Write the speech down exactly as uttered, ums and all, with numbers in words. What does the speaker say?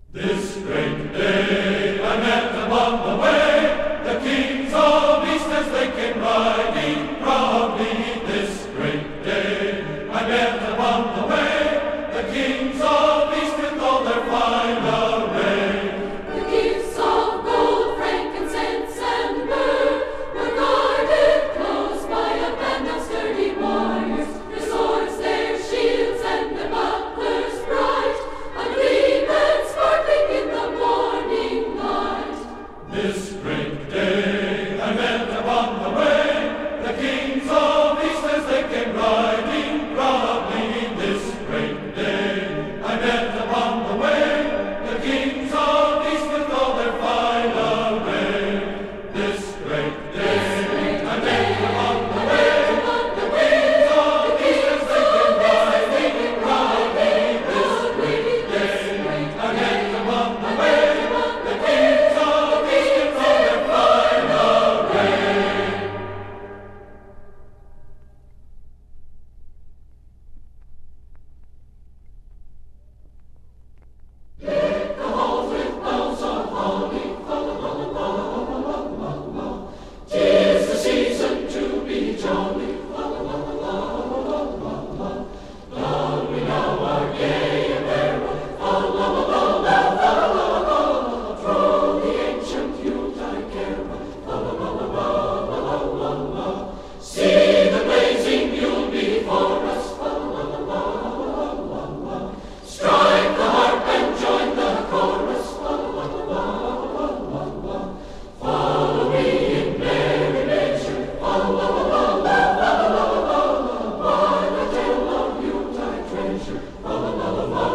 This great day I met upon the way the kings of East as they came riding proudly. This great day I met upon the way the kings of East with all their fine array. The gifts of gold, frankincense, and myrrh were guarded close by a band of sturdy warriors. Their swords, their shields, and their bucklers bright, a gleam and sparkling in the morning light. This great day I met upon the way the kings of East as they came riding proudly. This great day I met upon the way the kings of East with all their fine array. This great day I met upon the way the kings of East as they came riding proudly. This great day I met upon the way the kings of East with all their fine array. Deck the halls with boughs of holly, fa la la la la la la la. 'Tis the season to be jolly, fa la la la la la la. Long we now are gay and merry, fa la la la la la la la. Throw the ancient Yuletide carol, fa la la la la la la la. See the blazing Yule before us, fa la la la la la la. Strike the harp and join the chorus, fa la la la la la la. Follow me in merry measure, fa la la la la la la la. While I tell of Yuletide treasure, fa la la la la